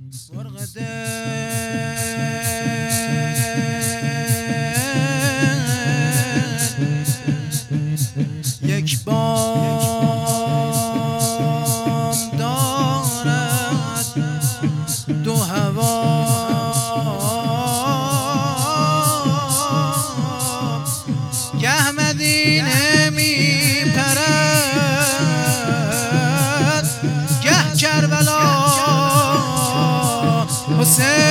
مرغ دل یک بام دارد دو هوا گه مدینه می پرد گه کربلا حسین